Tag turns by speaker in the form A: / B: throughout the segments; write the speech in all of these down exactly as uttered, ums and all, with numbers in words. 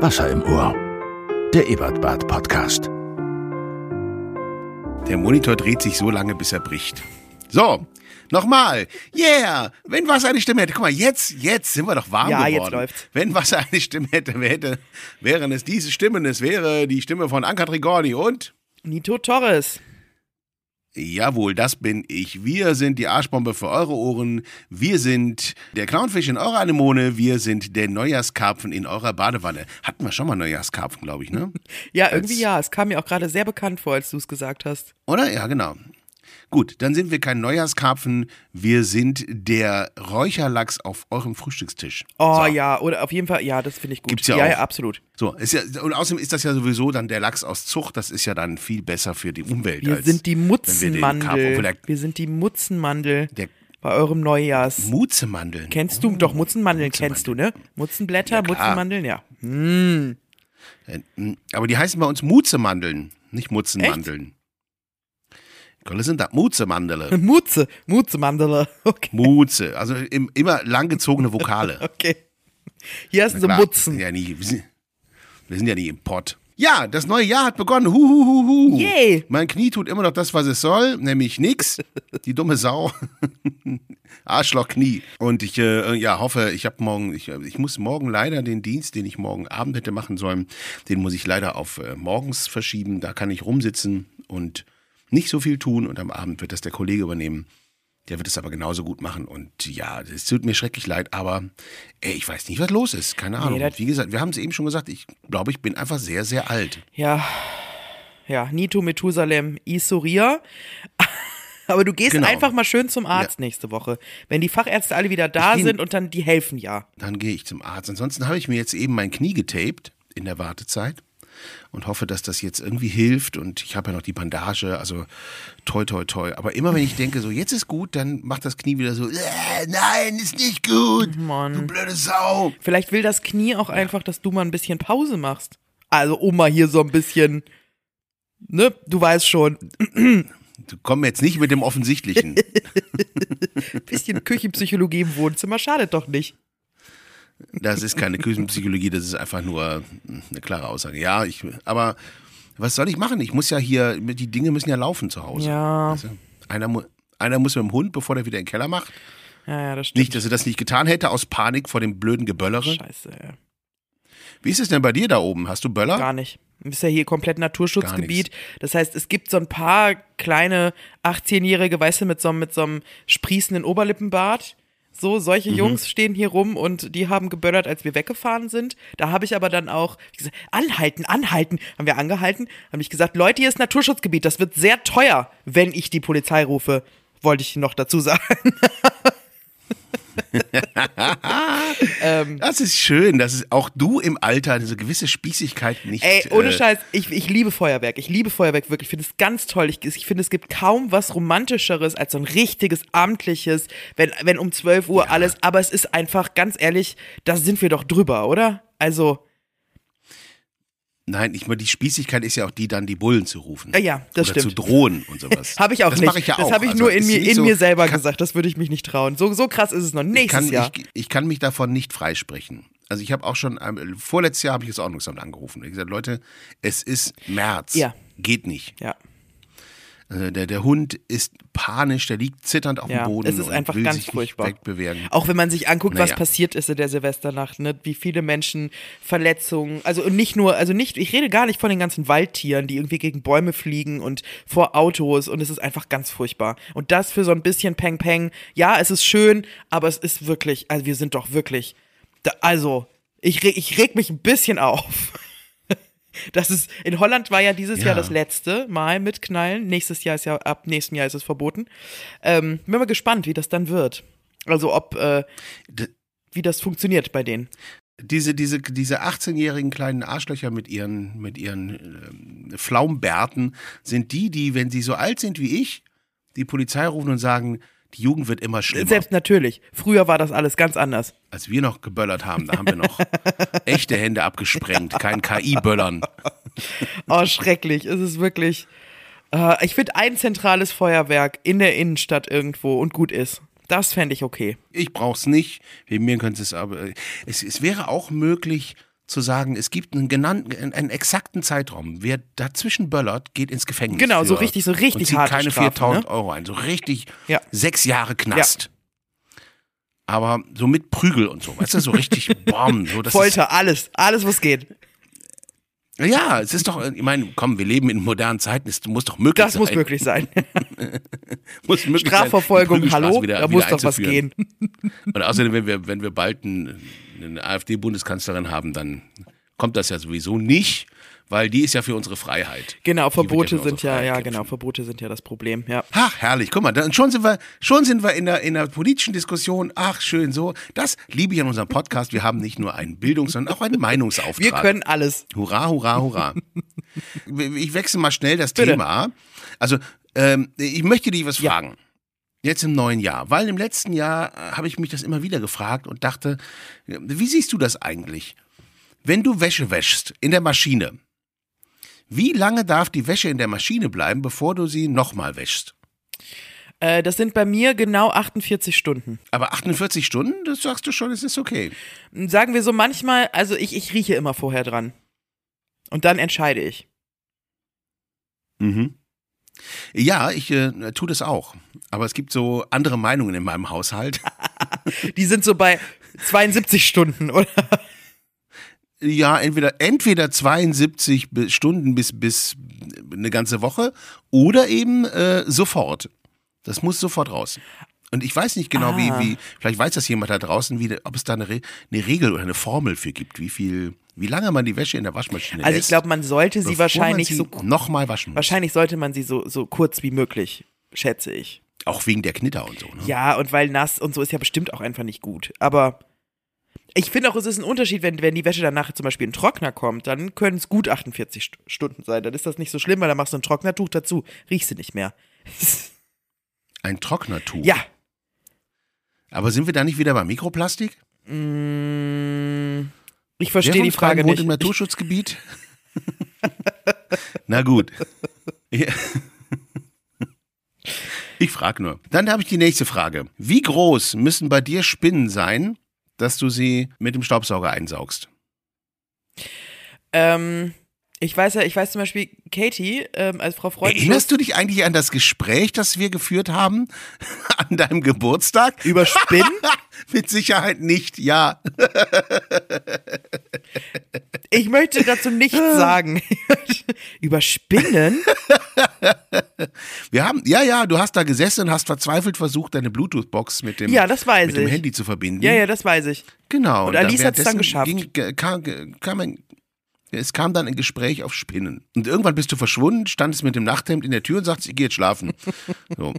A: Wasser im Ohr. Der Ebertbad-Podcast.
B: Der Monitor dreht sich so lange, bis er bricht. So, nochmal. Yeah, wenn Wasser eine Stimme hätte. Guck mal, jetzt, jetzt sind wir doch warm
C: ja,
B: geworden.
C: Jetzt läuft's.
B: Wenn Wasser eine Stimme hätte, hätte, wären es diese Stimmen. Es wäre die Stimme von Anka Trigorni und
C: Nito Torres.
B: Jawohl, das bin ich. Wir sind die Arschbombe für eure Ohren. Wir sind der Clownfisch in eurer Anemone. Wir sind der Neujahrskarpfen in eurer Badewanne. Hatten wir schon mal Neujahrskarpfen, glaube ich, ne?
C: Ja,
B: Als,
C: irgendwie ja. Es kam mir auch gerade sehr bekannt vor, als du es gesagt hast.
B: Oder? Ja, genau. Gut, dann sind wir kein Neujahrskarpfen. Wir sind der Räucherlachs auf eurem Frühstückstisch.
C: Oh
B: so.
C: ja, oder auf jeden Fall, ja, das finde ich gut.
B: Gibt's ja
C: ja,
B: auch.
C: ja, absolut.
B: So, ist ja, und außerdem ist das ja sowieso dann der Lachs aus Zucht. Das ist ja dann viel besser für die Umwelt.
C: Wir
B: als
C: sind die
B: wenn
C: Mutzenmandel.
B: wir, den Karpfen,
C: Wir, wir sind die Mutzenmandel
B: der
C: bei eurem Neujahrs.
B: Mutzemandeln.
C: Kennst du?
B: Oh,
C: doch, Mutzenmandeln
B: Mutzemandeln.
C: kennst du, ne? Mutzenblätter,
B: Ja, klar.
C: Mutzenmandeln, ja. Hm.
B: Aber die heißen bei uns Mutzemandeln, nicht Mutzenmandeln. Das sind da Mutzemandeln.
C: Mutze, Mutzemandele. Okay.
B: Mutze, also im, immer langgezogene Vokale.
C: Okay. Hier heißen sie
B: Klar,
C: Mutzen.
B: Ja, nie, wir, sind, wir sind ja nie im Pott. Ja, das neue Jahr hat begonnen. Hu, hu, hu, hu.
C: Yay.
B: Mein Knie tut immer noch das, was es soll, nämlich nix. Die dumme Sau. Arschlochknie. Und ich äh, ja, hoffe, ich habe morgen, ich, ich muss morgen leider den Dienst, den ich morgen Abend hätte machen sollen, den muss ich leider auf äh, morgens verschieben. Da kann ich rumsitzen und nicht so viel tun und am Abend wird das der Kollege übernehmen. Der wird es aber genauso gut machen und ja, es tut mir schrecklich leid, aber ey, ich weiß nicht, was los ist. Keine Ahnung.
C: Nee,
B: Wie gesagt, wir haben es eben schon gesagt, ich glaube, ich bin einfach sehr, sehr alt.
C: Ja, ja, Nito Methusalem Isuria. Aber du gehst
B: Genau.
C: einfach mal schön zum Arzt
B: Ja.
C: nächste Woche. Wenn die Fachärzte alle wieder da
B: Ich geh-
C: sind und dann die helfen ja.
B: Dann gehe ich zum Arzt. Ansonsten habe ich mir jetzt eben mein Knie getaped in der Wartezeit und hoffe, dass das jetzt irgendwie hilft und ich habe ja noch die Bandage, also toi, toi, toi. Aber immer wenn ich denke, so jetzt ist gut, dann macht das Knie wieder so, äh, nein, ist nicht gut,
C: Mann.
B: du blöde Sau.
C: Vielleicht will das Knie auch einfach, dass du mal ein bisschen Pause machst. Also um mal hier so ein bisschen, ne, du weißt schon,
B: Du kommst jetzt nicht mit dem Offensichtlichen.
C: ein bisschen Küchenpsychologie im Wohnzimmer schadet doch nicht.
B: Das ist keine Küchenpsychologie, das ist einfach nur eine klare Aussage. Ja, ich, aber was soll ich machen? Ich muss ja hier, die Dinge müssen ja laufen zu Hause.
C: Ja.
B: Weißt du? Einer, mu- einer muss mit dem Hund, bevor der wieder in den Keller macht.
C: Ja, ja, das stimmt.
B: Nicht, dass er das nicht getan hätte, aus Panik vor dem blöden Geböllere.
C: Scheiße, ja.
B: Wie ist es denn bei dir da oben? Hast du Böller?
C: Gar nicht. Das ist ja hier komplett
B: Gar
C: Naturschutzgebiet.
B: nichts.
C: Das heißt, es gibt so ein paar kleine achtzehnjährige, weißt du, mit so, einem- mit so einem sprießenden Oberlippenbart. So, solche
B: Mhm.
C: Jungs stehen hier rum und die haben geböllert, als wir weggefahren sind. Da habe ich aber dann auch gesagt, anhalten, anhalten. Haben wir angehalten, habe ich gesagt, Leute, hier ist Naturschutzgebiet. Das wird sehr teuer, wenn ich die Polizei rufe. Wollte ich noch dazu sagen. ähm,
B: Das ist schön, dass auch du im Alter eine gewisse Spießigkeit nicht.
C: Ey, ohne
B: äh,
C: Scheiß, ich, ich liebe Feuerwerk. Ich liebe Feuerwerk wirklich. Ich finde es ganz toll. Ich, ich finde, es gibt kaum was Romantischeres als so ein richtiges, amtliches, wenn, wenn um zwölf Uhr alles, aber es ist einfach, ganz ehrlich, da sind wir doch drüber, oder? Also,
B: Nein, ich meine, die Spießigkeit ist ja auch die, dann die Bullen zu rufen.
C: äh, ja, das
B: Oder
C: stimmt.
B: zu drohen und sowas.
C: Habe ich auch
B: das
C: nicht.
B: mache ich ja
C: das
B: auch.
C: habe ich
B: Also,
C: nur in
B: ist
C: mir,
B: nicht
C: in
B: so-
C: mir selber
B: kann,
C: gesagt. Das würde ich mich nicht trauen. So, so krass ist es noch.
B: Ich
C: Nächstes
B: kann,
C: Jahr.
B: ich, ich kann mich davon nicht freisprechen. Also ich habe auch schon, ähm, vorletztes Jahr habe ich das Ordnungsamt angerufen. Ich habe gesagt, Leute, es ist März.
C: Ja.
B: Geht nicht.
C: Ja,
B: Äh, der, der Hund ist panisch, der liegt zitternd auf
C: ja.
B: dem Boden
C: Es ist
B: und
C: einfach
B: will
C: ganz
B: sich
C: furchtbar.
B: nicht wegbewegen.
C: Auch wenn man sich anguckt, was
B: Naja.
C: passiert ist in der Silvesternacht, ne? Wie viele Menschen Verletzungen, also und nicht nur, also nicht, ich rede gar nicht von den ganzen Waldtieren, die irgendwie gegen Bäume fliegen und vor Autos und es ist einfach ganz furchtbar. Und das für so ein bisschen Peng Peng, ja, es ist schön, aber es ist wirklich, also wir sind doch wirklich, da, also ich, reg- ich reg mich ein bisschen auf. Das ist, in Holland war ja dieses
B: Ja.
C: Jahr das letzte Mal mit Knallen. Nächstes Jahr ist ja, ab nächstem Jahr ist es verboten. Ähm, bin mal gespannt, wie das dann wird. Also ob, äh,
B: D-
C: wie das funktioniert bei denen.
B: Diese, diese, diese achtzehnjährigen kleinen Arschlöcher mit ihren, mit ihren ähm, Flaumbärten sind die, die, wenn sie so alt sind wie ich, die Polizei rufen und sagen, die Jugend wird immer schlimmer.
C: Selbst natürlich. Früher war das alles ganz anders.
B: Als wir noch geböllert haben, da haben wir noch echte Hände abgesprengt, kein K I-Böllern.
C: Oh, schrecklich. Es ist wirklich. Äh, ich finde ein zentrales Feuerwerk in der Innenstadt irgendwo und gut ist. Das fände ich okay.
B: Ich brauch's nicht. Wegen mir könnte es aber. Es, es wäre auch möglich, zu sagen, es gibt einen genannten, einen exakten Zeitraum. Wer dazwischen böllert, geht ins Gefängnis.
C: Genau,
B: für,
C: so richtig, so richtig
B: und zieht
C: harte
B: keine
C: Strafen,
B: viertausend
C: ne?
B: Euro ein. So richtig
C: Ja.
B: sechs Jahre Knast. Ja. Aber so mit Prügel und so. Weißt du, so richtig Bomben. So, das
C: Folter, alles, alles, was geht.
B: Ist, ja, es ist doch, ich meine, komm, wir leben in modernen Zeiten, es muss doch möglich
C: Das
B: sein.
C: muss möglich sein.
B: muss möglich
C: Strafverfolgung,
B: sein, die
C: hallo,
B: Prügelstraße wieder,
C: da
B: wieder
C: muss doch was gehen.
B: Und außerdem, wenn wir, wenn wir bald ein, eine AfD-Bundeskanzlerin haben, dann kommt das ja sowieso nicht, weil die ist ja für unsere Freiheit.
C: Genau,
B: Die wird
C: Verbote
B: für unsere
C: sind ja,
B: Freiheit
C: ja,
B: kämpfen.
C: genau, Verbote sind ja das Problem, ja.
B: Ach, herrlich, guck mal, dann schon sind wir, schon sind wir in der, in der politischen Diskussion. Ach, schön so. Das liebe ich an unserem Podcast. Wir haben nicht nur einen Bildungs-, sondern auch einen Meinungsauftrag.
C: Wir können alles.
B: Hurra, hurra, hurra. Ich wechsle mal schnell das
C: Bitte.
B: Thema. Also, ähm, ich möchte dich was
C: Ja.
B: fragen. Jetzt im neuen Jahr. Weil im letzten Jahr äh, habe ich mich das immer wieder gefragt und dachte, wie siehst du das eigentlich? Wenn du Wäsche wäschst in der Maschine, wie lange darf die Wäsche in der Maschine bleiben, bevor du sie nochmal wäschst?
C: Äh, das sind bei mir genau achtundvierzig Stunden.
B: Aber achtundvierzig Stunden, das sagst du schon, es ist okay.
C: Sagen wir so manchmal, also ich, ich rieche immer vorher dran. Und dann entscheide ich.
B: Mhm. Ja, ich äh, tue das auch. Aber es gibt so andere Meinungen in meinem Haushalt.
C: Die sind so bei zweiundsiebzig Stunden, oder?
B: Ja, entweder, entweder zweiundsiebzig Be- Stunden bis, bis eine ganze Woche oder eben äh, sofort. Das muss sofort raus. Und ich weiß nicht genau,
C: Ah.
B: wie, wie, vielleicht weiß das jemand da draußen, wie, ob es da eine, Re- eine Regel oder eine Formel für gibt, wie viel, wie lange man die Wäsche in der Waschmaschine
C: Also ich
B: lässt.
C: glaube, man sollte sie
B: bevor
C: wahrscheinlich
B: man
C: so
B: sie nochmal waschen muss.
C: wahrscheinlich sollte man sie so, so kurz wie möglich, schätze ich.
B: Auch wegen der Knitter und so. Ne?
C: Ja, und weil nass und so ist ja bestimmt auch einfach nicht gut. Aber ich finde auch, es ist ein Unterschied, wenn, wenn die Wäsche dann nachher zum Beispiel in den Trockner kommt, dann können es gut achtundvierzig St- Stunden sein. Dann ist das nicht so schlimm, weil dann machst du ein Trocknertuch dazu, riechst du nicht mehr.
B: Ein Trocknertuch.
C: Ja.
B: Aber sind wir da nicht wieder bei Mikroplastik?
C: Mm, ich
B: Wer
C: verstehe
B: von
C: die Frage
B: Fragen wohnt
C: nicht.
B: im Naturschutzgebiet? Na gut. Ja. Ich frage nur. Dann habe ich die nächste Frage. Wie groß müssen bei dir Spinnen sein, dass du sie mit dem Staubsauger einsaugst?
C: Ähm, ich weiß ja, ich weiß zum Beispiel, Katie, ähm, als Frau Freundenschuss,
B: Erinnerst du dich eigentlich an das Gespräch, das wir geführt haben an deinem Geburtstag?
C: über Spinnen,
B: Mit Sicherheit nicht, ja.
C: ich möchte dazu nichts sagen. Über Spinnen?
B: Wir haben, ja, ja, du hast da gesessen und hast verzweifelt versucht, deine Bluetooth-Box mit dem,
C: Ja, das weiß
B: mit dem
C: ich.
B: Handy zu verbinden.
C: Ja, ja, das weiß ich.
B: Genau.
C: Und Alice
B: da-
C: hat's dann
B: währenddessen
C: geschafft.
B: Ging, kam, kam ein, es kam dann ein Gespräch auf Spinnen. Und irgendwann bist du verschwunden, standest mit dem Nachthemd in der Tür und sagst, ich gehe jetzt schlafen. So.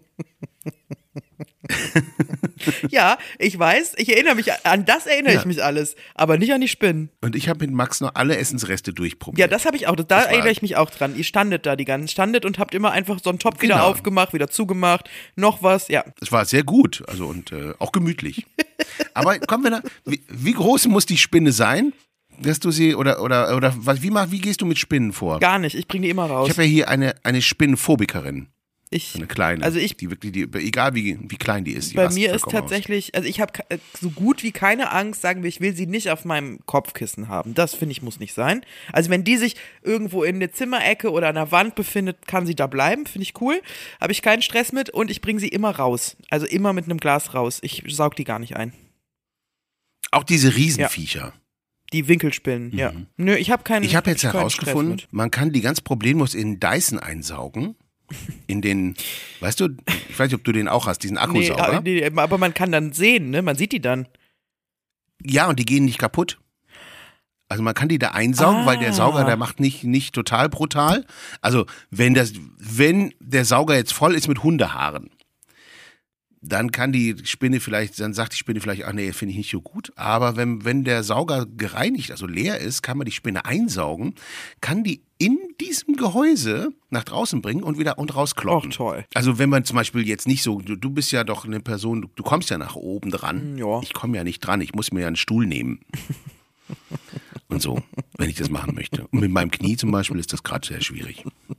C: Ja, ich weiß, ich erinnere mich, an das erinnere
B: Ja.
C: ich mich alles, aber nicht an die Spinnen.
B: Und ich habe mit Max noch alle Essensreste durchprobiert.
C: Ja, das habe ich auch, da
B: Das war-
C: erinnere ich mich auch dran. Ihr standet da die ganzen, standet und habt immer einfach so einen Topf wieder
B: Genau.
C: aufgemacht, wieder zugemacht, noch was, ja.
B: Es war sehr gut, also und äh, auch gemütlich. Aber kommen wir da, wie, wie groß muss die Spinne sein, dass du sie, oder, oder, oder was, wie, mach, wie gehst du mit Spinnen vor?
C: Gar nicht, ich bringe die immer raus.
B: Ich habe ja hier eine, eine Spinnenphobikerin.
C: Ich,
B: Eine kleine.
C: Also ich-
B: die wirklich, die, egal wie, wie klein die ist. Die
C: bei
B: rastet
C: mir ist
B: vollkommen
C: tatsächlich, also ich habe so gut wie keine Angst, sagen wir, ich will sie nicht auf meinem Kopfkissen haben. Das finde ich muss nicht sein. Also wenn die sich irgendwo in der Zimmerecke oder an der Wand befindet, kann sie da bleiben, finde ich cool. Habe ich keinen Stress mit und ich bringe sie immer raus. Also immer mit einem Glas raus. Ich saug die gar nicht ein.
B: aus. Auch diese Riesenviecher.
C: Die Winkelspinnen, ja. Nö, ich habe keinen
B: Ich habe jetzt
C: keinen
B: herausgefunden,
C: Stress
B: man kann die ganz problemlos in Dyson einsaugen. In den, weißt du, ich weiß nicht, ob du den auch hast, diesen
C: mit. Nee,
B: Akkusauger.
C: nee, aber man kann dann sehen, ne? Man sieht die dann.
B: Ja, und die gehen nicht kaputt. Also man kann die da einsaugen,
C: Ah.
B: weil der Sauger, der macht nicht, nicht total brutal. Also wenn das, wenn der Sauger jetzt voll ist mit Hundehaaren, dann kann die Spinne vielleicht, dann sagt die Spinne vielleicht, ach nee, finde ich nicht so gut. Aber wenn, wenn der Sauger gereinigt, also leer ist, kann man die Spinne einsaugen, kann die in diesem Gehäuse nach draußen bringen und wieder und rauskloppen.
C: Och, toll.
B: Also wenn man zum Beispiel jetzt nicht so, du, du bist ja doch eine Person, du, du kommst ja nach oben dran.
C: Ja.
B: Ich komme ja nicht dran, ich muss mir ja einen Stuhl nehmen. Und so, wenn ich das machen möchte. Und mit meinem Knie zum Beispiel ist das gerade sehr schwierig.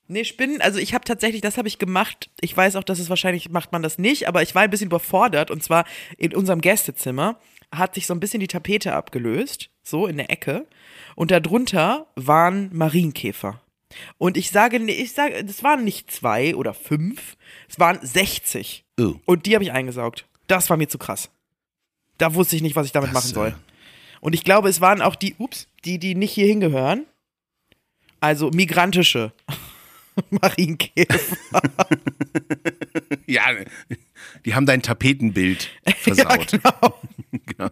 C: Nee, Spinnen, also ich habe tatsächlich, das habe ich gemacht. Ich weiß auch, dass es wahrscheinlich macht man das nicht, aber ich war ein bisschen überfordert. Und zwar in unserem Gästezimmer hat sich so ein bisschen die Tapete abgelöst, so in der Ecke. Und darunter waren Marienkäfer. Und ich sage, ich sage, das waren nicht zwei oder fünf, es waren sechzig.
B: Oh.
C: Und die habe ich eingesaugt. Das war mir zu krass. Da wusste ich nicht, was ich damit
B: Das,
C: machen soll.
B: äh,
C: Und ich glaube, es waren auch die, ups, die, die nicht hier hingehören. Also migrantische Marienkäfer.
B: Ja, die haben dein Tapetenbild versaut.
C: Ja, genau.
B: Genau.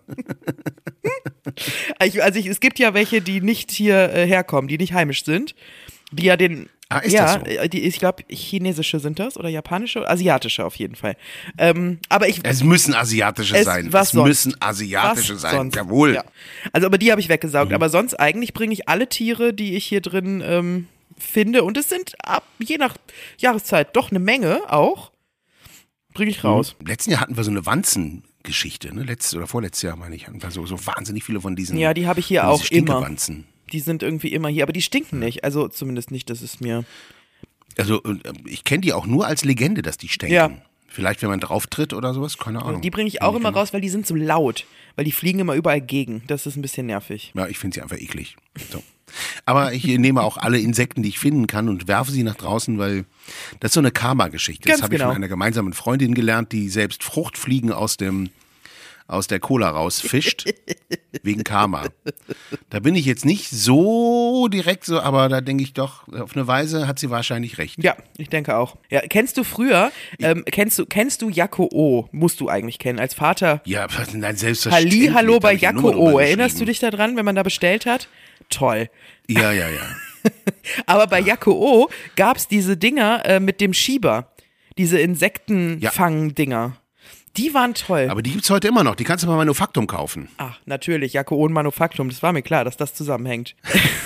C: Ich, also ich, es gibt ja welche, die nicht hier äh, herkommen, die nicht heimisch sind, die ja den,
B: Ah, ist
C: ja,
B: das so?
C: äh, die, ich glaube, chinesische sind das oder japanische, asiatische auf jeden Fall. Ähm, aber ich,
B: Es müssen asiatische
C: Es-
B: sein.
C: was
B: es
C: sonst?
B: müssen asiatische
C: was
B: sein.
C: sonst?
B: Jawohl.
C: Ja. Also, aber die habe ich weggesaugt.
B: Mhm.
C: Aber sonst eigentlich bringe ich alle Tiere, die ich hier drin ähm, finde, und es sind ab je nach Jahreszeit doch eine Menge auch, bringe ich raus.
B: Im letzten Jahr hatten wir so eine Wanzengeschichte, ne? Letztes oder vorletztes Jahr, meine ich, hatten wir so, so wahnsinnig viele von diesen.
C: Ja, die habe ich hier
B: von
C: auch
B: diesen
C: immer.
B: Stinkewanzen.
C: Die sind irgendwie immer hier, aber die stinken nicht. Also zumindest nicht, dass es mir.
B: Also äh, ich kenne die auch nur als Legende, dass die stinken.
C: Ja.
B: Vielleicht, wenn man drauf tritt oder sowas, keine Ahnung.
C: Die bringe ich auch
B: Hab
C: immer
B: gemacht.
C: raus, weil die sind so laut. Weil die fliegen immer überall gegen. Das ist ein bisschen nervig.
B: Ja, ich finde sie einfach eklig. So. Aber ich nehme auch alle Insekten, die ich finden kann, und werfe sie nach draußen, weil das ist so eine Karma-Geschichte.
C: Ganz
B: Das habe ich
C: genau.
B: von einer gemeinsamen Freundin gelernt, die selbst Fruchtfliegen aus dem aus der Cola rausfischt, wegen Karma. Da bin ich jetzt nicht so direkt so, aber da denke ich doch, auf eine Weise hat sie wahrscheinlich recht.
C: Ja, ich denke auch. Ja, kennst du früher, ähm, kennst du, kennst du Jakko O? Musst du eigentlich kennen, als Vater.
B: Ja, nein, selbstverständlich.
C: Halli, hallo
B: Da
C: bei
B: hab ich die
C: Jakko
B: Nummer
C: O.
B: drüber
C: Erinnerst du
B: geschrieben.
C: dich daran, wenn man da bestellt hat? Toll.
B: Ja, ja, ja.
C: Aber bei Jakko O gab es diese Dinger äh, mit dem Schieber. Diese Insektenfang-Dinger. Die waren toll.
B: Aber die gibt's heute immer noch. Die kannst du bei Manufaktum kaufen.
C: Ach, natürlich, Jakko O und Manufaktum. Das war mir klar, dass das zusammenhängt.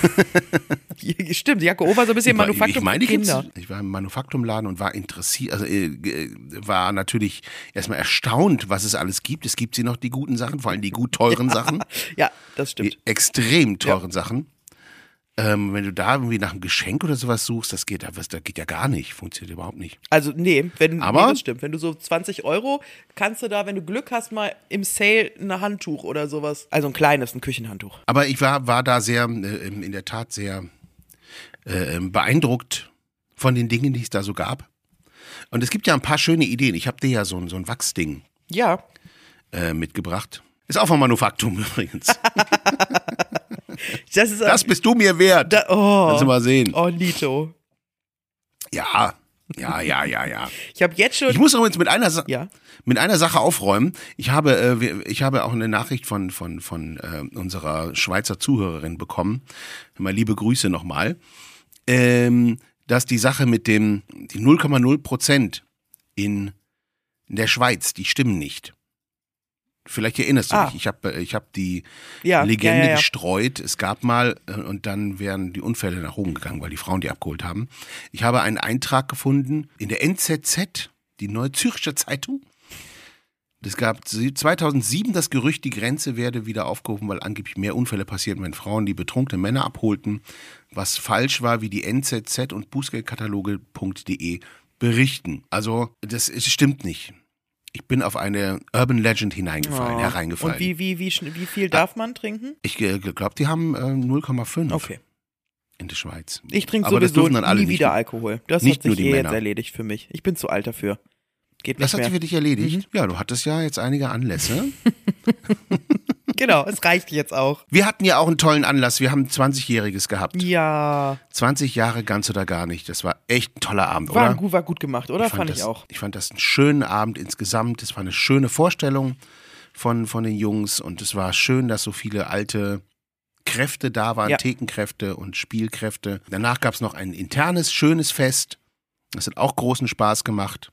C: Stimmt, Jakko O war so ein bisschen
B: Ich war-
C: Manufaktum
B: ich meine,
C: für
B: die gibt's-
C: Kinder.
B: Ich war im Manufaktumladen und war interessiert, also äh, äh, war natürlich erstmal erstaunt, was es alles gibt. Es gibt sie noch, die guten Sachen, vor allem die gut teuren Sachen,
C: Ja, das
B: die
C: stimmt.
B: extrem teuren Sachen. Ähm, wenn du da irgendwie nach einem Geschenk oder sowas suchst, das geht, das geht ja gar nicht, funktioniert überhaupt nicht.
C: Also, nee, wenn,
B: Aber-
C: nee, das stimmt. Wenn du so zwanzig Euro, kannst du da, wenn du Glück hast, mal im Sale ein Handtuch oder sowas. Also ein kleines, ein Küchenhandtuch.
B: Aber ich war, war da sehr, äh, in der Tat sehr äh, beeindruckt von den Dingen, die es da so gab. Und es gibt ja ein paar schöne Ideen. Ich habe dir ja so ein, so ein Wachsding
C: Ja.
B: äh, mitgebracht. Ist auch vom Manufaktum übrigens.
C: Das ist
B: Das bist du mir wert.
C: da, oh,
B: Kannst du mal sehen.
C: oh, Lito.
B: Ja, ja, ja, ja, ja.
C: Ich habe jetzt schon.
B: Ich muss übrigens mit einer, Sa
C: ja.
B: mit einer Sache aufräumen. Ich habe, äh, wir- ich habe auch eine Nachricht von, von, von äh, unserer Schweizer Zuhörerin bekommen. Mal liebe Grüße nochmal. Ähm, dass die Sache mit dem, die null Komma null Prozent in, in der Schweiz, die stimmen nicht. Vielleicht erinnerst du
C: Ah.
B: dich. Ich habe ich hab die
C: Ja,
B: Legende
C: ja, ja, ja.
B: gestreut. Es gab mal, äh, und dann wären die Unfälle nach oben gegangen, weil die Frauen die abgeholt haben. Ich habe einen Eintrag gefunden in der N Z Z, die Neue Zürcher Zeitung. Es gab zweitausendsieben das Gerücht, die Grenze werde wieder aufgehoben, weil angeblich mehr Unfälle passierten, wenn Frauen die betrunkene Männer abholten. Was falsch war, wie die N Z Z und Bußgeldkataloge punkt de berichten. Also, das es stimmt nicht. Ich bin auf eine Urban Legend hineingefallen,
C: Oh.
B: hereingefallen.
C: Und wie, wie, wie, schn- wie viel darf man trinken?
B: Ich äh, glaube, die haben äh, null Komma fünf
C: Okay.
B: in der Schweiz.
C: Ich trinke
B: Aber das
C: sowieso
B: dürfen dann alle
C: nie
B: nicht.
C: wieder Alkohol. Das
B: nicht
C: hat
B: nur
C: sich
B: die
C: eh jetzt
B: Männer.
C: erledigt für mich. Ich bin zu alt dafür. Geht
B: Das
C: nicht
B: hat sich
C: mehr.
B: für dich erledigt. Ja, du hattest ja jetzt einige Anlässe.
C: Genau, es reicht jetzt auch.
B: Wir hatten ja auch einen tollen Anlass. Wir haben ein zwanzigjähriges gehabt.
C: Ja,
B: zwanzig Jahre ganz oder gar nicht. Das war echt ein toller Abend,
C: war,
B: oder?
C: gut, war gut gemacht, oder? Fand,
B: das,
C: ich auch.
B: Ich fand das einen schönen Abend insgesamt. Es war eine schöne Vorstellung von, von den Jungs. Und es war schön, dass so viele alte Kräfte da waren,
C: Ja.
B: Thekenkräfte und Spielkräfte. Danach gab es noch ein internes, schönes Fest. Das hat auch großen Spaß gemacht.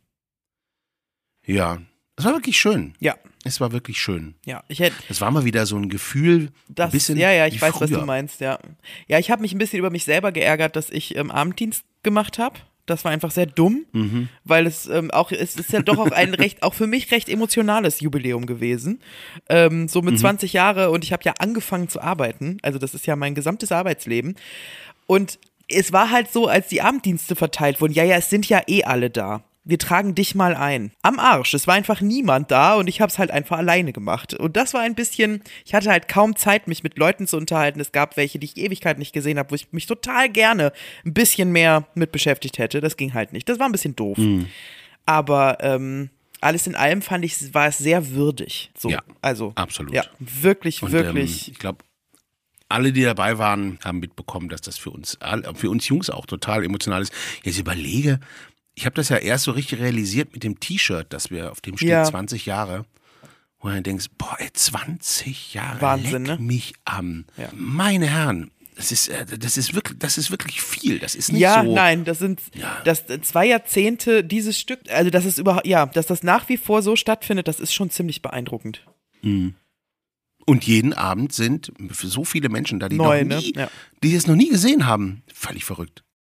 B: Ja, es war wirklich schön.
C: Ja,
B: Es war wirklich schön.
C: ja. Ich hätte
B: Es war mal wieder so ein Gefühl,
C: das.
B: ein bisschen
C: ja, ja, ich
B: wie
C: weiß, was
B: früher.
C: du meinst, ja. Ja, ich habe mich ein bisschen über mich selber geärgert, dass ich ähm, Abenddienst gemacht habe. Das war einfach sehr dumm,
B: Mhm.
C: weil es ähm, auch, es ist ja doch auch ein recht, auch für mich recht emotionales Jubiläum gewesen. Ähm, so mit
B: Mhm.
C: zwanzig Jahre und ich habe ja angefangen zu arbeiten. Also das ist ja mein gesamtes Arbeitsleben. Und es war halt so, als die Abenddienste verteilt wurden, ja, ja, es sind ja eh alle da. Wir tragen dich mal ein. Am Arsch. Es war einfach niemand da und ich habe es halt einfach alleine gemacht. Und das war ein bisschen, ich hatte halt kaum Zeit, mich mit Leuten zu unterhalten. Es gab welche, die ich Ewigkeit nicht gesehen habe, wo ich mich total gerne ein bisschen mehr mit beschäftigt hätte. Das ging halt nicht. Das war ein bisschen doof. Mhm. Aber ähm, alles in allem fand ich, war es sehr würdig. So,
B: ja,
C: also,
B: absolut.
C: Ja, wirklich,
B: und,
C: wirklich.
B: Ähm, ich glaube, alle, die dabei waren, haben mitbekommen, dass das für uns, für uns Jungs auch total emotional ist. Jetzt überlege, ich habe das ja erst so richtig realisiert mit dem T-Shirt, das wir auf dem steht, ja. zwanzig Jahre. Wo du dann denkst, boah, ey, zwanzig Jahre,
C: Wahnsinn,
B: leck
C: ne?
B: mich am.
C: Ja.
B: Meine Herren, das ist, das ist wirklich, das ist wirklich viel. Das ist nicht
C: ja,
B: so.
C: Ja, nein, das sind
B: ja.
C: das zwei Jahrzehnte dieses Stück, also das ist überhaupt, ja, dass das nach wie vor so stattfindet, das ist schon ziemlich beeindruckend.
B: Mhm. Und jeden Abend sind für so viele Menschen da, die
C: Neu,
B: noch nie,
C: ne? Ja.
B: die es noch nie gesehen haben. Völlig verrückt.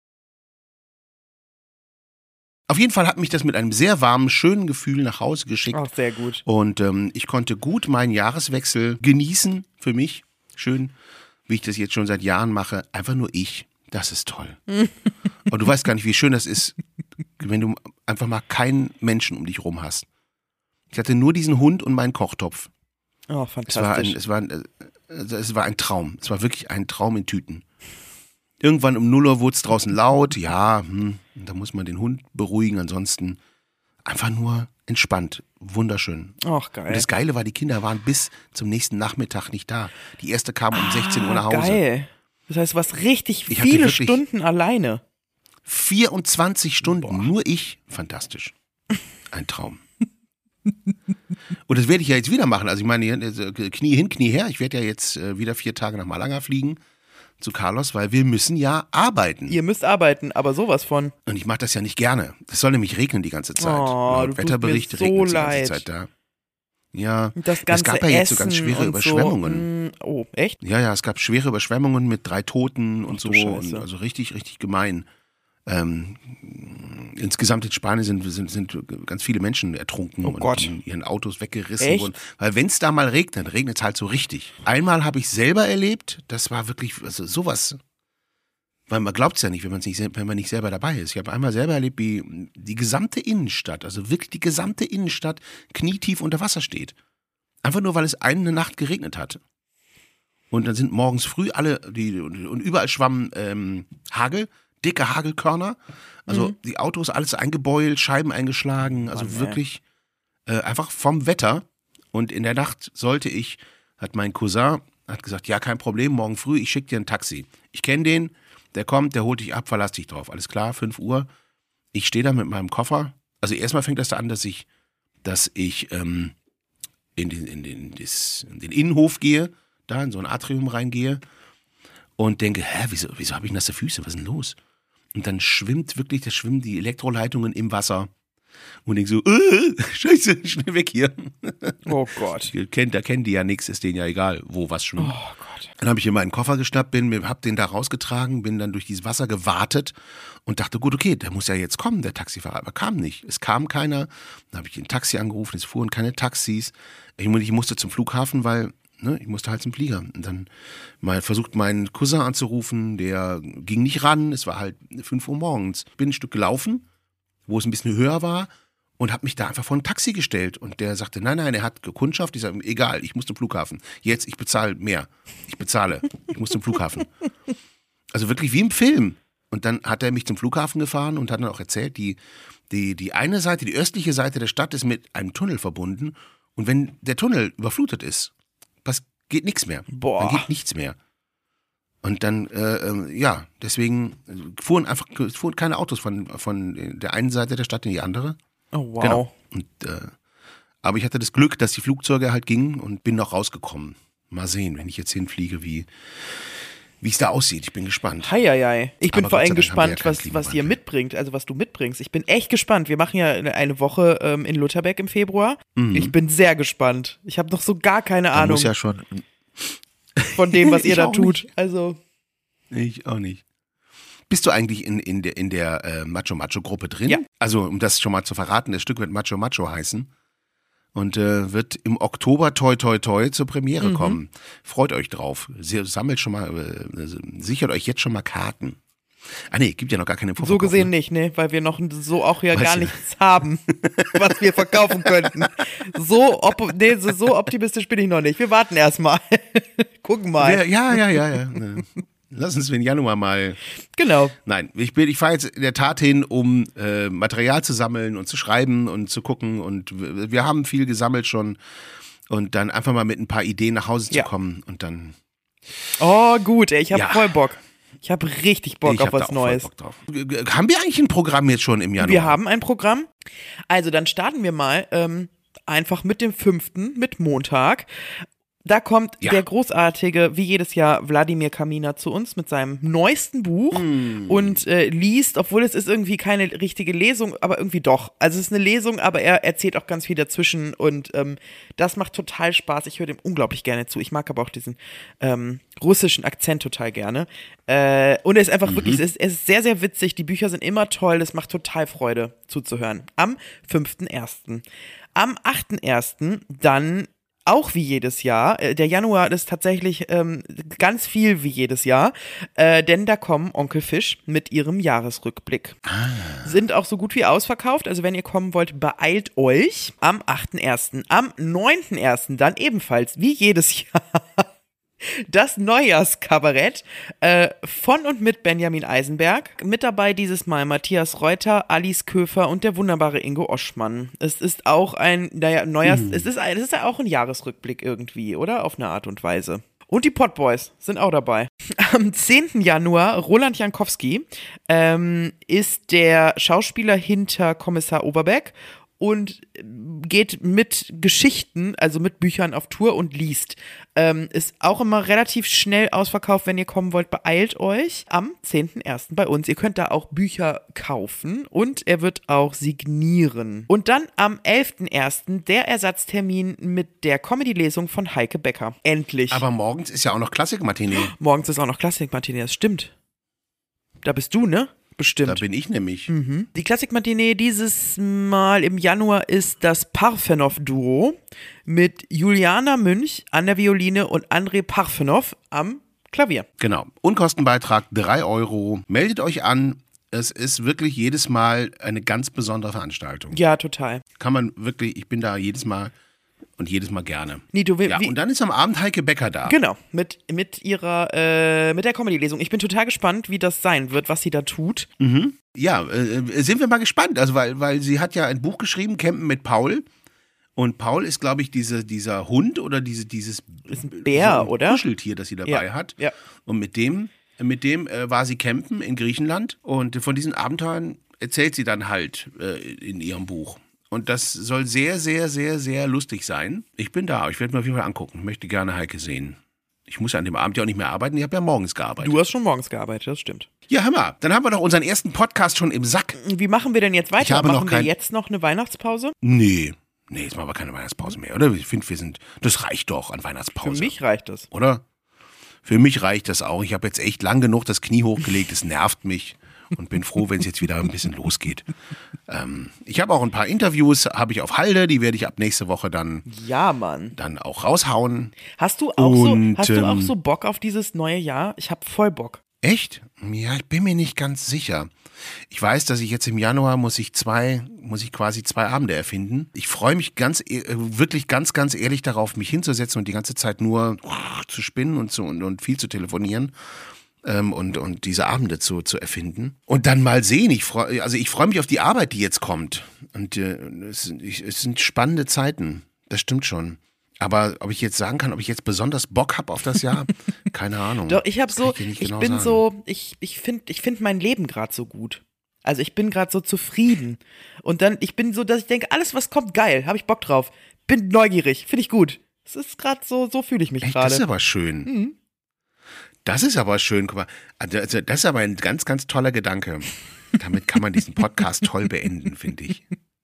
B: Auf jeden Fall hat mich das mit einem sehr warmen, schönen Gefühl nach Hause geschickt.
C: Ach, sehr gut.
B: Und ähm, ich konnte gut meinen Jahreswechsel genießen für mich. Schön, wie ich das jetzt schon seit Jahren mache. Einfach nur ich. Das ist toll. Und du weißt gar nicht, wie schön das ist, wenn du einfach mal keinen Menschen um dich rum hast. Ich hatte nur diesen Hund und meinen Kochtopf.
C: Oh, fantastisch.
B: Es war ein, es war ein, es war ein Traum. Es war wirklich ein Traum in Tüten. Irgendwann um null Uhr wurde es draußen laut, ja, hm, da muss man den Hund beruhigen, ansonsten einfach nur entspannt, wunderschön.
C: Ach, geil.
B: Und das Geile war, die Kinder waren bis zum nächsten Nachmittag nicht da. Die erste kam um
C: ah,
B: sechzehn Uhr nach Hause.
C: Geil. Das heißt, du warst richtig
B: ich
C: viele Stunden alleine.
B: vierundzwanzig Stunden, Boah. Nur ich, fantastisch. Ein Traum. Und das werde ich ja jetzt wieder machen, also ich meine, Knie hin, Knie her, ich werde ja jetzt wieder vier Tage nach Malaga fliegen. Zu Carlos, weil wir müssen ja arbeiten.
C: Ihr müsst arbeiten, aber sowas von.
B: Und ich mache das ja nicht gerne. Es soll nämlich regnen die ganze Zeit.
C: Oh,
B: Laut Wetterbericht
C: so
B: regnet es die
C: leid.
B: ganze Zeit da. Ja,
C: das
B: es gab ja jetzt so ganz schwere Überschwemmungen.
C: So. Oh, echt?
B: Ja, ja, es gab schwere Überschwemmungen mit drei Toten und
C: Ach,
B: so. Und also richtig, richtig gemein. Ähm, insgesamt in Spanien sind, sind, sind ganz viele Menschen ertrunken
C: oh
B: und
C: Gott.
B: in ihren Autos weggerissen
C: Echt?
B: wurden. Weil wenn es da mal regnet, regnet es halt so richtig. Einmal habe ich selber erlebt, das war wirklich also sowas. Weil man glaubt es ja nicht, wenn, nicht, wenn man nicht selber dabei ist. Ich habe einmal selber erlebt, wie die gesamte Innenstadt, also wirklich die gesamte Innenstadt knietief unter Wasser steht. Einfach nur, weil es eine Nacht geregnet hat. Und dann sind morgens früh alle, die, und überall schwamm ähm, Hagel, dicke Hagelkörner. Also mhm. die Autos, alles eingebeult, Scheiben eingeschlagen. Also oh, wirklich äh, einfach vom Wetter. Und in der Nacht sollte ich, hat mein Cousin, hat gesagt, ja, kein Problem, morgen früh, ich schicke dir ein Taxi. Ich kenne den. Der kommt, der holt dich ab, verlass dich drauf. Alles klar, fünf Uhr. Ich stehe da mit meinem Koffer. Also erstmal fängt das da an, dass ich, dass ich ähm, in, den, in, den, das, in den Innenhof gehe, da in so ein Atrium reingehe und denke, hä, wieso, wieso habe ich nasse Füße? Was ist denn los? Und dann schwimmt wirklich, da schwimmen die Elektroleitungen im Wasser. Und denke so, äh, scheiße, schnell weg hier.
C: Oh Gott.
B: Kennt, da kennen die ja nichts, ist denen ja egal, wo was schwimmt.
C: Oh Gott.
B: Dann habe ich in meinen Koffer geschnappt, bin, hab den da rausgetragen, bin dann durch dieses Wasser gewartet und dachte, gut, okay, der muss ja jetzt kommen, der Taxifahrer. Aber kam nicht. Es kam keiner. Dann habe ich ein Taxi angerufen, es fuhren keine Taxis. Ich, ich musste zum Flughafen, weil ne, ich musste halt zum Flieger. Und dann mal versucht, meinen Cousin anzurufen, der ging nicht ran. Es war halt fünf Uhr morgens. Bin ein Stück gelaufen, wo es ein bisschen höher war und habe mich da einfach vor ein Taxi gestellt. Und der sagte, nein, nein, er hat Kundschaft. Ich sage, egal, ich muss zum Flughafen. Jetzt, ich bezahle mehr. Ich bezahle. Ich muss zum Flughafen. Also wirklich wie im Film. Und dann hat er mich zum Flughafen gefahren und hat dann auch erzählt, die, die, die eine Seite, die östliche Seite der Stadt ist mit einem Tunnel verbunden. Und wenn der Tunnel überflutet ist, was, geht nichts mehr.
C: Boah.
B: Dann geht nichts mehr. Und dann, äh, ja, deswegen fuhren einfach fuhren keine Autos von, von der einen Seite der Stadt in die andere.
C: Oh, wow.
B: Genau. Und, äh, aber ich hatte das Glück, dass die Flugzeuge halt gingen und bin noch rausgekommen. Mal sehen, wenn ich jetzt hinfliege, wie wie es da aussieht. Ich bin gespannt.
C: Hei, hei, hei. Ich bin
B: aber
C: vor allem
B: Dank
C: gespannt,
B: ja
C: was, was ihr mitbringt, also was du mitbringst. Ich bin echt gespannt. Wir machen ja eine Woche ähm, in Lutherberg im Februar. Mhm. Ich bin sehr gespannt. Ich habe noch so gar keine
B: Man
C: Ahnung.
B: Muss ja schon
C: von dem, was ihr da tut.
B: Nicht.
C: Also
B: ich auch nicht. Bist du eigentlich in, in der, in der äh, Macho-Macho-Gruppe drin?
C: Ja.
B: Also, um das schon mal zu verraten, das Stück wird Macho-Macho heißen und äh, wird im Oktober toi toi toi zur Premiere mhm. kommen. Freut euch drauf. Sie, sammelt schon mal, äh, sichert euch jetzt schon mal Karten. Ah nee, gibt ja noch gar keine Vorverkauf.
C: So gesehen
B: ne?
C: nicht, ne, weil wir noch so auch ja
B: Weißt
C: gar
B: du?
C: nichts haben, was wir verkaufen könnten. So, op- nee, so, so optimistisch bin ich noch nicht. Wir warten erstmal. Gucken mal.
B: Ja, ja, ja, ja. ja. Lass uns für den Januar mal.
C: Genau.
B: Nein, ich bin, ich fahre jetzt in der Tat hin, um äh, Material zu sammeln und zu schreiben und zu gucken. Und w- wir haben viel gesammelt schon. Und dann einfach mal mit ein paar Ideen nach Hause zu
C: Ja.
B: kommen und dann.
C: Oh, gut, ey, ich habe
B: Ja.
C: voll Bock. Ich habe richtig Bock
B: ich
C: auf
B: hab da
C: was
B: auch
C: Neues.
B: Voll Bock drauf. G- Haben wir eigentlich ein Programm jetzt schon im Januar?
C: Wir haben ein Programm. Also dann starten wir mal ähm, einfach mit dem fünften, mit Montag. Da kommt
B: Ja.
C: der großartige, wie jedes Jahr, Wladimir Kaminer zu uns mit seinem neuesten Buch
B: Mm.
C: und äh, liest, obwohl es ist irgendwie keine richtige Lesung, aber irgendwie doch. Also es ist eine Lesung, aber er erzählt auch ganz viel dazwischen und ähm, das macht total Spaß. Ich höre dem unglaublich gerne zu. Ich mag aber auch diesen ähm, russischen Akzent total gerne. Äh, und er ist einfach wirklich, es ist, es ist sehr, sehr witzig. Die Bücher sind immer toll. Es macht total Freude zuzuhören. Am fünften ersten Am achten ersten dann auch wie jedes Jahr. Äh, Der Januar ist tatsächlich ähm, ganz viel wie jedes Jahr, äh, denn da kommen Onkel Fisch mit ihrem Jahresrückblick. Sind auch so gut wie ausverkauft, also wenn ihr kommen wollt, beeilt euch am achten ersten Am neunten ersten dann ebenfalls wie jedes Jahr das Neujahrskabarett äh, von und mit Benjamin Eisenberg. Mit dabei dieses Mal Matthias Reuter, Alice Köfer und der wunderbare Ingo Oschmann. Es ist auch ein, naja, Neujahrs, es ist ein, es ist ja auch ein Jahresrückblick irgendwie, oder? Auf eine Art und Weise. Und die Potboys sind auch dabei. Am zehnten Januar, Roland Jankowski ähm, ist der Schauspieler hinter Kommissar Oberbeck und geht mit Geschichten, also mit Büchern auf Tour und liest. Ähm, ist auch immer relativ schnell ausverkauft, wenn ihr kommen wollt, beeilt euch. Am zehnten ersten bei uns. Ihr könnt da auch Bücher kaufen und er wird auch signieren. Und dann am elften ersten der Ersatztermin mit der Comedy-Lesung von Heike Becker. Endlich.
B: Aber morgens ist ja auch noch Klassik-Matinee.
C: Morgens ist auch noch Klassik-Matinee, das stimmt. Da bist du, ne? Bestimmt.
B: Da bin ich nämlich.
C: Mhm. Die Klassik-Matinee dieses Mal im Januar ist das Parfenow-Duo mit Juliana Münch an der Violine und André Parfenow am Klavier.
B: Genau. Unkostenbeitrag drei Euro. Meldet euch an. Es ist wirklich jedes Mal eine ganz besondere Veranstaltung.
C: Ja, total.
B: Kann man wirklich, ich bin da jedes Mal und jedes Mal gerne.
C: Nito, wie,
B: Ja,
C: wie,
B: und dann ist am Abend Heike Becker da.
C: genau, mit, mit ihrer, äh, mit der Comedy-Lesung. Ich bin total gespannt, wie das sein wird, was sie da tut.
B: Ja, äh, sind wir mal gespannt. Also, weil, weil sie hat ja ein Buch geschrieben, Campen mit Paul. Und Paul ist, glaube ich, diese, dieser Hund oder diese, dieses
C: Ist ein Bär,
B: so
C: oder?
B: Kuscheltier, das sie dabei
C: Ja,
B: hat.
C: ja.
B: Und mit dem, mit dem äh, war sie campen in Griechenland. Und von diesen Abenteuern erzählt sie dann halt äh, in ihrem Buch. Und das soll sehr, sehr, sehr, sehr lustig sein. Ich bin da, ich werde mir auf jeden Fall angucken. Ich möchte gerne Heike sehen. Ich muss ja an dem Abend ja auch nicht mehr arbeiten, ich habe ja morgens gearbeitet.
C: Du hast schon morgens gearbeitet, das stimmt.
B: Ja, hör mal, dann haben wir doch unseren ersten Podcast schon im Sack.
C: Wie machen wir denn jetzt weiter?
B: Ich habe noch
C: machen wir
B: kein-
C: jetzt noch eine Weihnachtspause?
B: Nee, nee, jetzt machen wir keine Weihnachtspause mehr, oder? Ich finde, wir sind, das reicht doch an
C: Für
B: Weihnachtspause.
C: mich reicht das.
B: Oder? Für mich reicht das auch. Ich habe jetzt echt lang genug das Knie hochgelegt, es nervt mich und bin froh, wenn es jetzt wieder ein bisschen losgeht. Ähm, ich habe auch ein paar Interviews, habe ich auf Halde, die werde ich ab nächste Woche dann,
C: Ja, Mann.
B: dann auch raushauen.
C: Hast du auch,
B: Und,
C: so, hast du auch
B: ähm,
C: so Bock auf dieses neue Jahr? Ich hab voll Bock.
B: Echt? Ja, ich bin mir nicht ganz sicher. Ich weiß, dass ich jetzt im Januar muss ich zwei, muss ich quasi zwei Abende erfinden. Ich freue mich ganz, e- wirklich ganz, ganz ehrlich darauf, mich hinzusetzen und die ganze Zeit nur zu spinnen und, zu, und, und viel zu telefonieren. Ähm, und, und diese Abende zu, zu erfinden. Und dann mal sehen, ich freu, also ich freue mich auf die Arbeit, die jetzt kommt. Und äh, es, ich, es sind spannende Zeiten, das stimmt schon. Aber ob ich jetzt sagen kann, ob ich jetzt besonders Bock habe auf das Jahr, keine Ahnung.
C: Doch, ich habe
B: Das kann
C: so,
B: dir nicht
C: ich
B: genau
C: bin
B: sagen.
C: so, ich, ich finde ich find mein Leben gerade so gut. Also ich bin gerade so zufrieden. Und dann, ich bin so, dass ich denke, alles was kommt, geil, habe ich Bock drauf. Bin neugierig, finde ich gut. Es ist gerade so, so fühle ich mich
B: Echt, das ist
C: gerade.
B: aber schön.
C: Mhm.
B: Das ist aber schön. Guck mal, also das ist aber ein ganz, ganz toller Gedanke. Damit kann man diesen Podcast toll beenden, finde ich.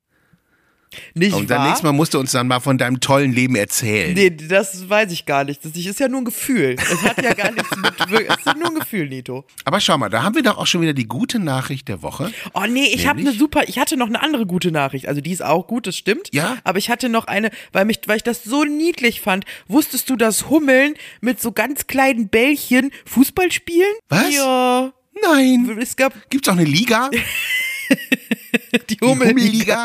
C: Nicht
B: Und dann
C: wahr?
B: nächstes Mal musst du uns dann mal von deinem tollen Leben erzählen.
C: Nee, das weiß ich gar nicht. Das ist ja nur ein Gefühl. Es hat ja gar nichts mit, es ist nur ein Gefühl, Nito.
B: Aber schau mal, da haben wir doch auch schon wieder die gute Nachricht der Woche.
C: Oh nee, ich habe eine
B: Nämlich?
C: super, ich hatte noch eine andere gute Nachricht. Also die ist auch gut, das stimmt.
B: Ja?
C: Aber ich hatte noch eine, weil mich, weil ich das so niedlich fand. Wusstest du, dass Hummeln mit so ganz kleinen Bällchen Fußball spielen?
B: Was?
C: Ja.
B: Nein.
C: Es gab
B: Gibt's auch eine Liga?
C: die
B: Die
C: Hummelliga.
B: Hummelliga?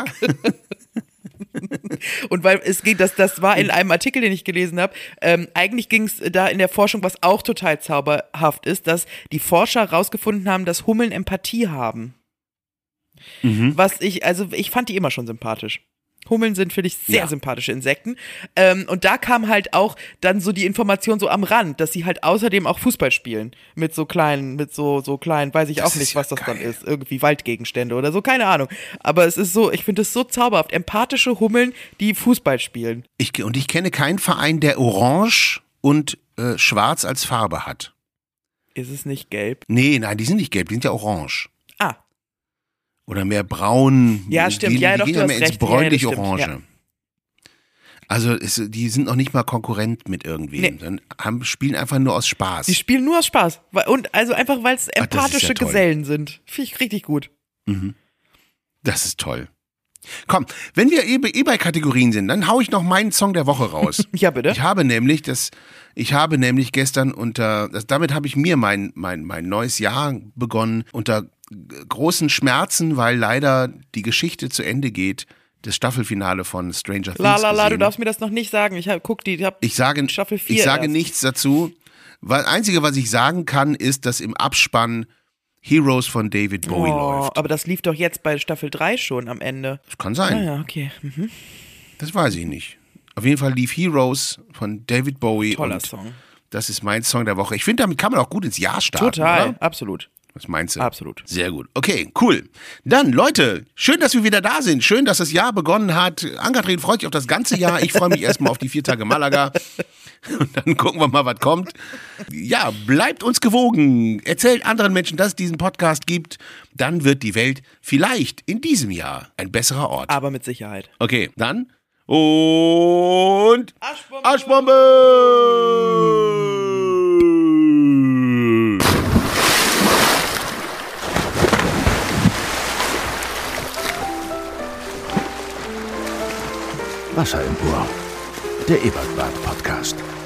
C: Und weil es geht, das, das war in einem Artikel, den ich gelesen habe, ähm, eigentlich ging es da in der Forschung, was auch total zauberhaft ist, dass die Forscher rausgefunden haben, dass Hummeln Empathie haben.
B: Mhm.
C: Was ich, also ich fand die immer schon sympathisch. Hummeln sind, finde ich, sehr
B: Ja.
C: sympathische Insekten. Ähm, und da kam halt auch dann so die Information so am Rand, dass sie halt außerdem auch Fußball spielen. Mit so kleinen, mit so, so kleinen, weiß ich
B: Das
C: auch
B: ist
C: nicht,
B: ja
C: was das dann
B: geil.
C: ist. Irgendwie Waldgegenstände oder so, keine Ahnung. Aber es ist so, ich finde es so zauberhaft. Empathische Hummeln, die Fußball spielen.
B: Ich, und ich kenne keinen Verein, der Orange und äh, Schwarz als Farbe hat.
C: Ist es nicht gelb?
B: Nee, nein, die sind nicht gelb, die sind ja orange.
C: Ah,
B: Oder mehr braun.
C: Ja, stimmt.
B: Die,
C: Ja,
B: die
C: doch,
B: gehen
C: du
B: ja
C: hast
B: mehr ins
C: recht. Ja, ja, das
B: bräunlich-orange.
C: stimmt,
B: Also es, die sind noch nicht mal Konkurrent mit irgendwem.
C: Nee.
B: Dann haben, spielen einfach nur aus Spaß.
C: die spielen nur aus Spaß. Und also einfach, weil es
B: Ach, das ist
C: empathische
B: ja toll.
C: Gesellen sind. Finde ich richtig gut.
B: Das ist toll. Komm, wenn wir eh, eh bei Kategorien sind, dann hau ich noch meinen Song der Woche raus.
C: Ja, bitte.
B: Ich habe nämlich das, ich habe nämlich gestern unter, das, damit habe ich mir mein, mein, mein neues Jahr begonnen, unter großen Schmerzen, weil leider die Geschichte zu Ende geht, das Staffelfinale von Stranger Things
C: La la la, du
B: gesehen.
C: darfst mir das noch nicht sagen. Ich hab, guck die, ich hab
B: Ich sage,
C: Staffel vier
B: ich sage
C: erst.
B: nichts dazu. Das Einzige, was ich sagen kann, ist, dass im Abspann Heroes von David Bowie
C: Oh,
B: läuft.
C: aber das lief doch jetzt bei Staffel drei schon am Ende.
B: Das kann
C: Ah
B: sein.
C: ja, okay. Mhm.
B: Das weiß ich nicht. Auf jeden Fall lief Heroes von David Bowie.
C: Toller
B: und
C: Song.
B: Das ist mein Song der Woche. Ich finde, damit kann man auch gut ins Jahr starten.
C: Total,
B: Oder?
C: absolut.
B: Was meinst du?
C: Absolut.
B: Sehr gut. Okay, cool. Dann, Leute, schön, dass wir wieder da sind. Schön, dass das Jahr begonnen hat. Ann-Kathrin freut sich auf das ganze Jahr. Ich freue mich erstmal auf die vier Tage Malaga. Und dann gucken wir mal, was kommt. Ja, bleibt uns gewogen. Erzählt anderen Menschen, dass es diesen Podcast gibt. Dann wird die Welt vielleicht in diesem Jahr ein besserer Ort.
C: Aber mit Sicherheit.
B: Okay, dann. Und
C: Aschbombe!
B: Aschbombe!
A: Wasser im Ohr. Der Ebertbad Podcast.